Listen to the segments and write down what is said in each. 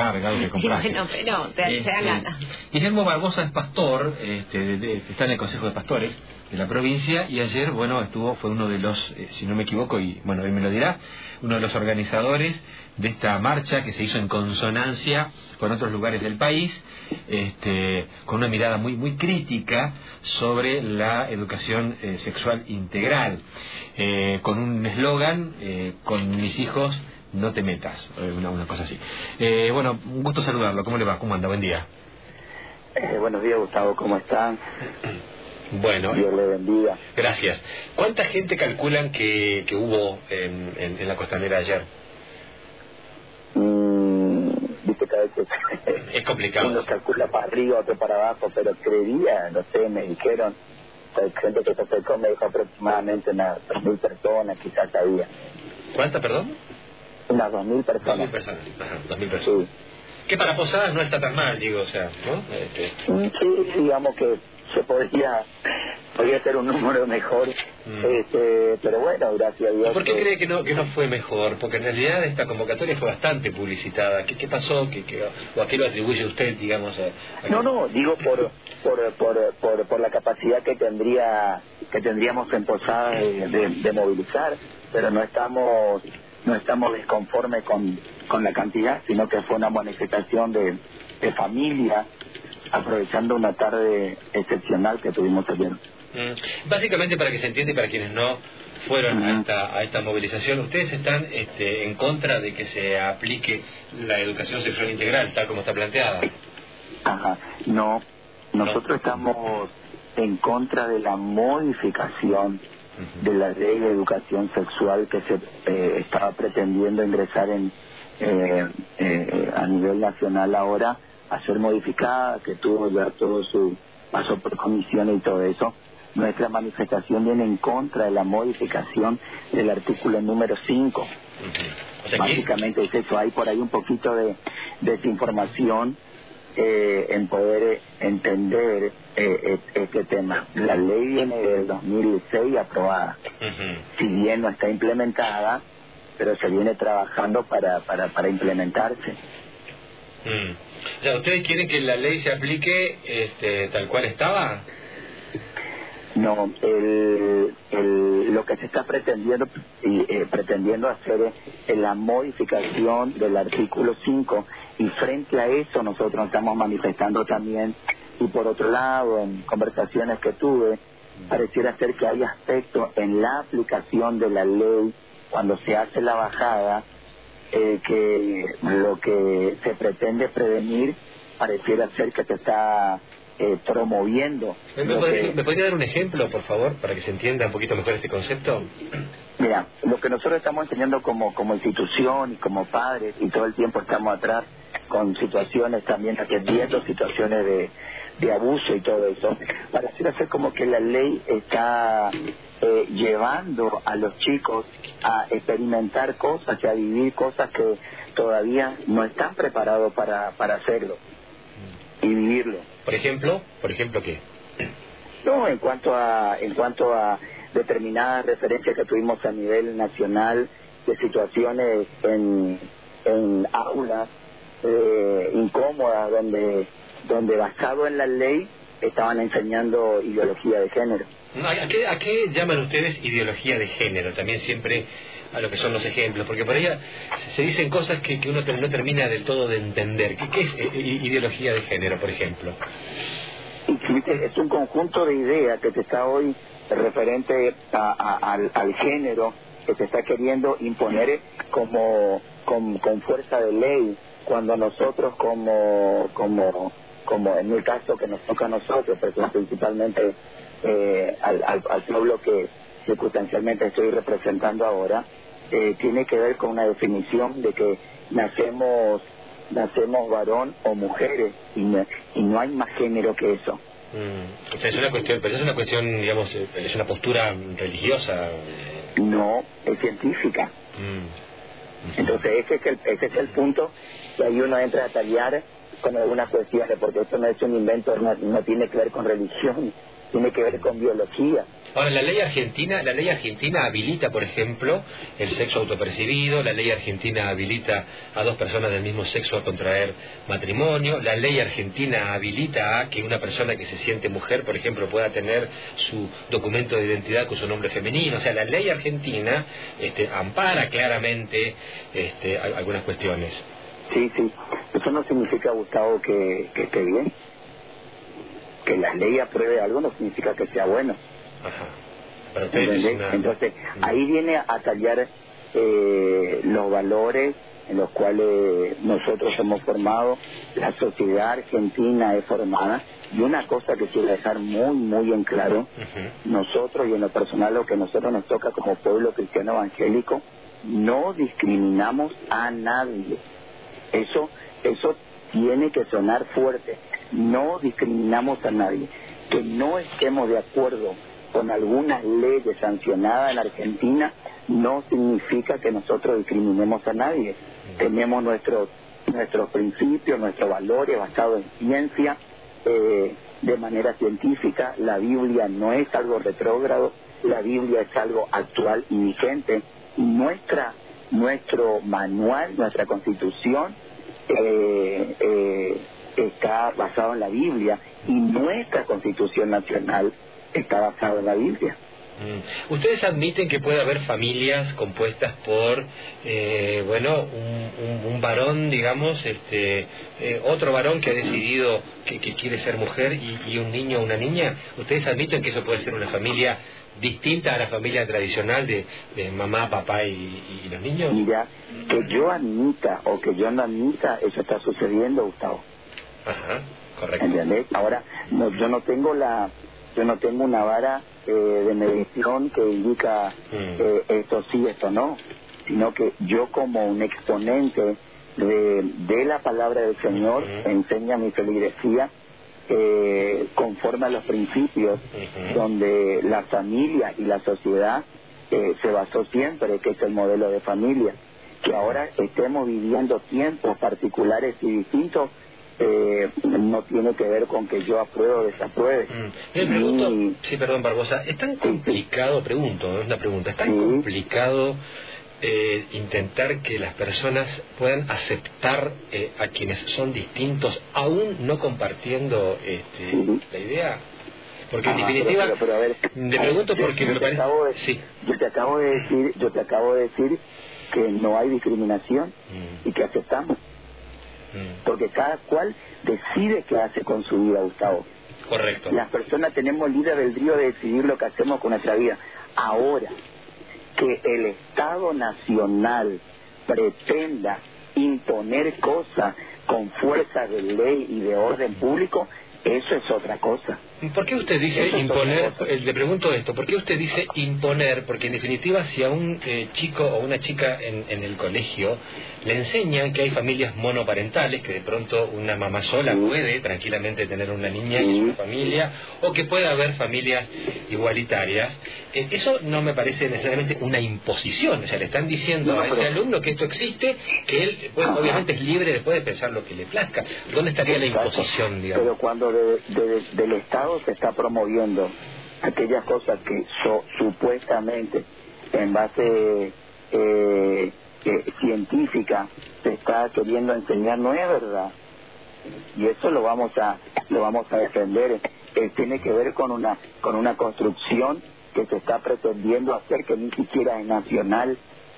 larga que compraste. Bueno, pero te da gana. Guillermo Barbosa es pastor, está en el Consejo de Pastores de la provincia, y ayer, bueno, fue uno de los, si no me equivoco, y bueno, él me lo dirá, uno de los organizadores de esta marcha que se hizo en consonancia con otros lugares del país, con una mirada muy crítica sobre la educación sexual integral, con un eslogan, con mis hijos no te metas, una cosa así. Bueno, un gusto saludarlo. ¿Cómo le va? ¿Cómo anda? Buen día. Buenos días, Gustavo. ¿Cómo están? Bueno, Dios le bendiga. Gracias. ¿Cuánta gente calculan que hubo en la costanera ayer? Viste, cada vez Es complicado. uno calcula para arriba, otro para abajo, pero creería, no sé, me dijeron, hay gente que se acercó, me dijo aproximadamente unas 2.000 personas, quizás había. ¿Cuánta, perdón? Unas 2.000 personas. 2.000 personas. Ajá, 2.000 personas. Sí. Que para Posadas no está tan mal, digo, o sea, ¿no? Sí, digamos que se podría ser un número mejor, pero bueno, gracias a Dios. ¿Por qué cree que no fue mejor? Porque en realidad esta convocatoria fue bastante publicitada. ¿Qué pasó? ¿O a qué lo atribuye usted, digamos? No, digo por la capacidad que tendríamos en Posadas de movilizar, pero no estamos desconformes con la cantidad, sino que fue una manifestación de familia, aprovechando una tarde excepcional que tuvimos ayer. Básicamente, para que se entienda y para quienes no fueron a esta movilización, ustedes están en contra de que se aplique la educación sexual integral, tal como está planteada. Ajá, no, nosotros estamos en contra de la modificación de la ley de educación sexual que se estaba pretendiendo ingresar a nivel nacional ahora, a ser modificada, que tuvo ya todo su paso por comisiones y todo eso. Nuestra manifestación viene en contra de la modificación del artículo número 5. O sea, básicamente es eso, hay por ahí un poquito de desinformación en poder entender este tema. La ley viene del 2006 aprobada. Si bien no está implementada, pero se viene trabajando para implementarse. O sea, ¿ustedes quieren que la ley se aplique tal cual estaba? No, lo que se está pretendiendo hacer es la modificación del artículo 5, y frente a eso nosotros estamos manifestando también, y por otro lado, en conversaciones que tuve, pareciera ser que hay aspectos en la aplicación de la ley, cuando se hace la bajada, que lo que se pretende prevenir pareciera ser que se está promoviendo. ¿Me podría dar un ejemplo, por favor, para que se entienda un poquito mejor este concepto? Mira, lo que nosotros estamos enseñando como institución y como padres, y todo el tiempo estamos atrás con situaciones también atendiendo, situaciones de abuso y todo eso, pareciera ser como que la ley está llevando a los chicos a experimentar cosas y a vivir cosas que todavía no están preparados para hacerlo y vivirlo. ¿Por ejemplo qué? No, en cuanto a determinadas referencias que tuvimos a nivel nacional de situaciones en aulas incómodas donde basado en la ley estaban enseñando ideología de género. ¿A qué llaman ustedes ideología de género? También siempre a lo que son los ejemplos, porque por ahí se dicen cosas que uno no termina del todo de entender. ¿Qué es ideología de género, por ejemplo? Es un conjunto de ideas que se está hoy referente al género, que se está queriendo imponer con fuerza de ley, cuando nosotros como en el caso que nos toca a nosotros, pero principalmente al pueblo que circunstancialmente estoy representando ahora, tiene que ver con una definición de que nacemos varón o mujeres, y no hay más género que eso. O sea, es una cuestión, digamos, es una postura religiosa. No, es científica. Entonces ese es el punto que ahí uno entra a tallar con algunas cuestiones, porque esto no es un invento, no tiene que ver con religión, tiene que ver con biología. Ahora, la ley argentina habilita, por ejemplo, el sexo autopercibido, la ley argentina habilita a dos personas del mismo sexo a contraer matrimonio, la ley argentina habilita a que una persona que se siente mujer, por ejemplo, pueda tener su documento de identidad con su nombre femenino. O sea, la ley argentina ampara claramente algunas cuestiones. Sí, sí. Eso no significa, Gustavo, que esté bien. Que la ley apruebe algo no significa que sea bueno. Ajá. Entonces, ahí viene a tallar los valores en los cuales nosotros somos formados, la sociedad argentina es formada, y una cosa que quiero dejar muy, muy en claro, nosotros, y en lo personal lo que a nosotros nos toca como pueblo cristiano evangélico, no discriminamos a nadie. Eso tiene que sonar fuerte. No discriminamos a nadie. Que no estemos de acuerdo con algunas leyes sancionadas en Argentina no significa que nosotros discriminemos a nadie. Tenemos nuestros principios, nuestros valores basados en ciencia, de manera científica. La Biblia no es algo retrógrado, la Biblia es algo actual y vigente. Nuestro manual, nuestra constitución está basado en la Biblia, y nuestra constitución nacional está basada en la Biblia. ¿Ustedes admiten que puede haber familias compuestas por, un varón, digamos, otro varón que ha decidido que quiere ser mujer y un niño o una niña? ¿Ustedes admiten que eso puede ser una familia distinta a la familia tradicional de mamá, papá y los niños? Mira, que yo admita o que yo no admita, eso está sucediendo, Gustavo. Ajá, correcto. ¿Entendés? Ahora, yo no tengo una vara de medición que indica esto sí, esto no, sino que yo, como un exponente de la palabra del Señor, enseña mi feligresía conforme a los principios donde la familia y la sociedad se basó siempre, que es el modelo de familia. Que ahora estemos viviendo tiempos particulares y distintos no tiene que ver con que yo apruebe o desapruebe. Le pregunto, sí, perdón, Barbosa, ¿es tan complicado, es una pregunta, es tan complicado intentar que las personas puedan aceptar a quienes son distintos, aún no compartiendo la idea? Porque en definitiva, pero a ver, le pregunto porque me parece... Yo te acabo de decir que no hay discriminación y que aceptamos. Porque cada cual decide qué hace con su vida, Gustavo. Correcto. Las personas tenemos libre albedrío de decidir lo que hacemos con nuestra vida. Ahora, que el Estado Nacional pretenda imponer cosas con fuerza de ley y de orden público, eso es otra cosa. ¿Por qué usted dice imponer? Le pregunto esto, ¿por qué usted dice imponer? Porque en definitiva, si a un chico o una chica en el colegio le enseñan que hay familias monoparentales, que de pronto una mamá sola puede tranquilamente tener una niña y su familia, o que puede haber familias igualitarias, eso no me parece necesariamente una imposición. O sea, le están diciendo a ese alumno que esto existe, que él obviamente es libre después de pensar lo que le plazca. ¿Dónde estaría la imposición, digamos? Pero cuando del Estado se está promoviendo aquellas cosas que supuestamente en base científica se está queriendo enseñar, no es verdad, y eso lo vamos a defender. Tiene que ver con una construcción que se está pretendiendo hacer, que ni siquiera es nacional,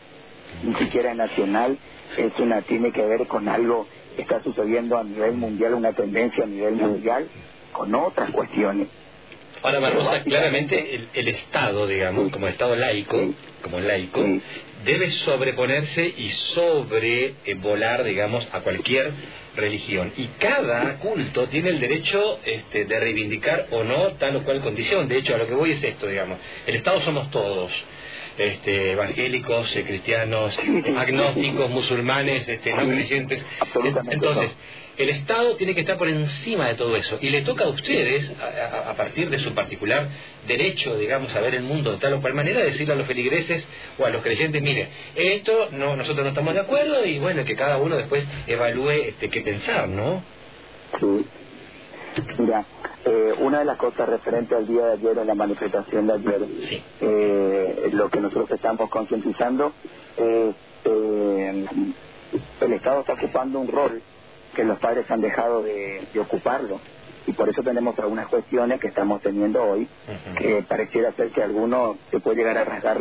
tiene que ver con algo que está sucediendo a nivel mundial, una tendencia a nivel mundial, con otras cuestiones. Ahora, Barbosa, claramente el Estado, digamos, como Estado laico, debe sobreponerse y sobrevolar, digamos, a cualquier religión. Y cada culto tiene el derecho de reivindicar o no tal o cual condición. De hecho, a lo que voy es esto, digamos. El Estado somos todos. Evangélicos, cristianos, agnósticos, musulmanes, no creyentes. Entonces, el Estado tiene que estar por encima de todo eso, y le toca a ustedes, a partir de su particular derecho, digamos, a ver el mundo de tal o cual manera, decirle a los feligreses o a los creyentes: mire, esto nosotros no estamos de acuerdo, y bueno, que cada uno después evalúe qué pensar, ¿no? Sí. Mira, una de las cosas referente al día de ayer, en la manifestación de ayer, sí. Lo que nosotros estamos concientizando es el Estado está ocupando un rol que los padres han dejado de ocuparlo, y por eso tenemos algunas cuestiones que estamos teniendo hoy, que pareciera ser que alguno se puede llegar a rasgar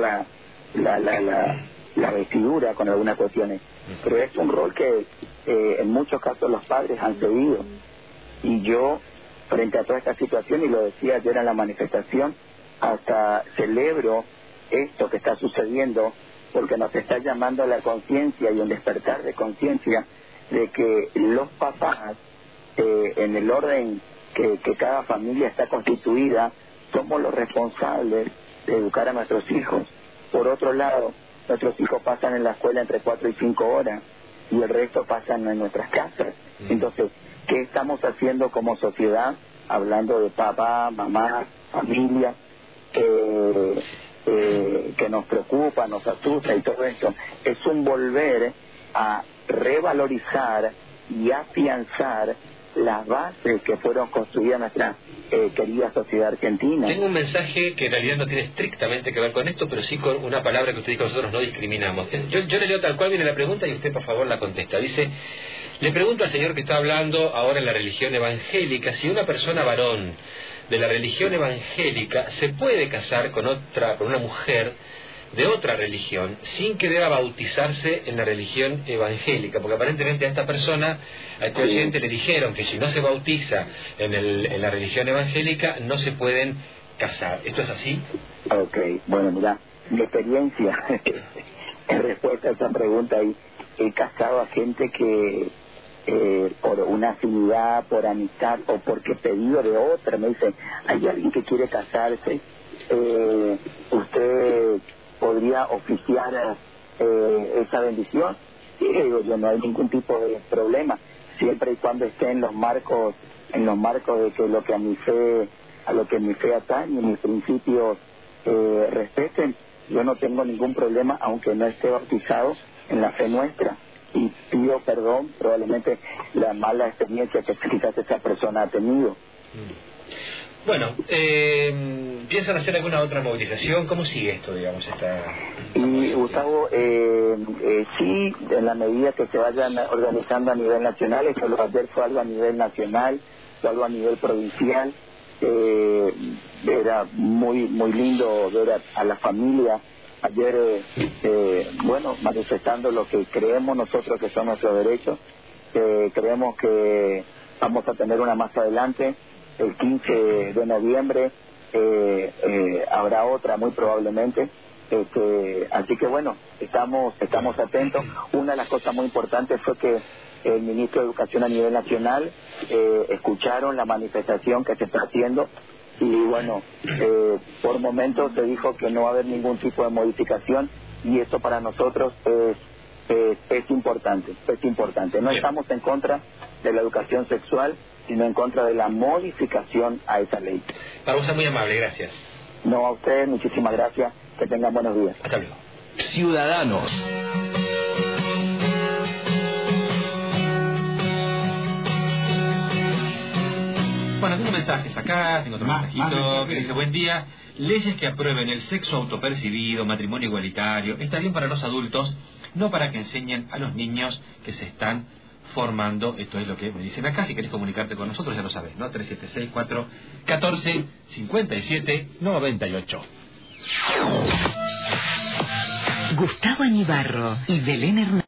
la vestidura con algunas cuestiones, pero es un rol que en muchos casos los padres han cedido. Y yo, frente a toda esta situación, y lo decía ayer en la manifestación, hasta celebro esto que está sucediendo, porque nos está llamando a la conciencia y un despertar de conciencia de que los papás, en el orden que cada familia está constituida, somos los responsables de educar a nuestros hijos. Por otro lado, nuestros hijos pasan en la escuela entre 4 y 5 horas y el resto pasan en nuestras casas. Entonces, ¿qué estamos haciendo como sociedad? Hablando de papá, mamá, familia, que nos preocupa, nos asusta y todo esto. Es un volver a revalorizar y afianzar las bases que fueron construidas en nuestra querida sociedad argentina. Tengo un mensaje que en realidad no tiene estrictamente que ver con esto, pero sí con una palabra que usted dijo: nosotros no discriminamos. Yo le leo tal cual viene la pregunta y usted por favor la contesta. Dice: le pregunto al señor que está hablando ahora en la religión evangélica, si una persona varón de la religión evangélica se puede casar con una mujer de otra religión sin que deba bautizarse en la religión evangélica, porque aparentemente a esta persona, a este oyente, le dijeron que si no se bautiza en la religión evangélica no se pueden casar. ¿Esto es así? Ok, bueno, mira, mi experiencia en respuesta a esa pregunta, he casado a gente que por una afinidad, por amistad o porque pedido de otra, me dice: hay alguien que quiere casarse, usted podría oficiar esa bendición. Sí, digo yo, no hay ningún tipo de problema, siempre y cuando esté en los marcos de que lo que a mi fe atañe y mis principios respeten. Yo no tengo ningún problema, aunque no esté bautizado en la fe nuestra, y pido perdón probablemente la mala experiencia que quizás esa persona ha tenido. Bueno, ¿piensan hacer alguna otra movilización? ¿Cómo sigue esto, digamos, esta y Gustavo, sí, en la medida que se vayan organizando a nivel nacional, eso lo ayer fue algo a nivel nacional, fue algo a nivel provincial, era muy lindo ver a la familia ayer, bueno, manifestando lo que creemos nosotros que son nuestros derechos. Creemos que vamos a tener una más adelante, el 15 de noviembre, habrá otra muy probablemente. Así que bueno, estamos atentos. Una de las cosas muy importantes fue que el ministro de Educación a nivel nacional escucharon la manifestación que se está haciendo, y bueno, por momentos se dijo que no va a haber ningún tipo de modificación, y eso para nosotros es importante. No estamos en contra de la educación sexual, sino en contra de la modificación a esa ley. Pausa, muy amable, gracias. No, a ustedes, muchísimas gracias, que tengan buenos días. Hasta luego. Ciudadanos. Bueno, tengo mensajes acá, tengo otro mensajito que dice: buen día, leyes que aprueben el sexo autopercibido, matrimonio igualitario, está bien para los adultos, no para que enseñen a los niños que se están formando. Esto es lo que me dicen acá. Si querés comunicarte con nosotros, ya lo sabes, ¿no? 376-414-57-98. Gustavo Añibarro y Belén Hernández.